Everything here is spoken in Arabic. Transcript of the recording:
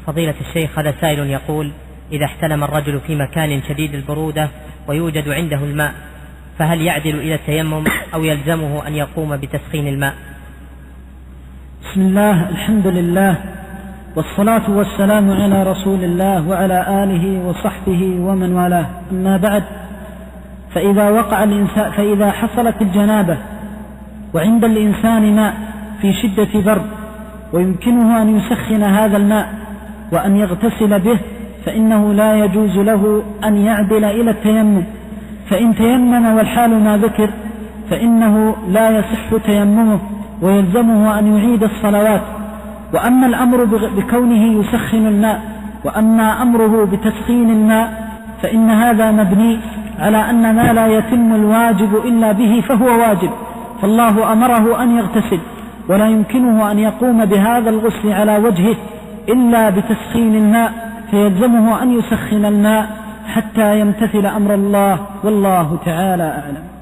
فضيلة الشيخ، هذا سائل يقول: إذا احتلم الرجل في مكان شديد البرودة ويوجد عنده الماء، فهل يعدل إلى التيمم أو يلزمه أن يقوم بتسخين الماء؟ بسم الله، الحمد لله، والصلاة والسلام على رسول الله وعلى آله وصحبه ومن والاه. أما بعد، فإذا حصلت الجنابة وعند الإنسان ماء في شدة برد ويمكنه أن يسخن هذا الماء وأن يغتسل به، فإنه لا يجوز له أن يعدل إلى التيمم. فإن تيمم والحال ما ذكر فإنه لا يصح تيممه ويلزمه أن يعيد الصلوات. وأما الأمر بكونه يسخن الماء وأما أمره بتسخين الماء فإن هذا مبني على أن ما لا يتم الواجب إلا به فهو واجب، فالله أمره أن يغتسل ولا يمكنه أن يقوم بهذا الغسل على وجهه إلا بتسخين الماء، فيلزمه أن يسخن الماء حتى يمتثل أمر الله، والله تعالى أعلم.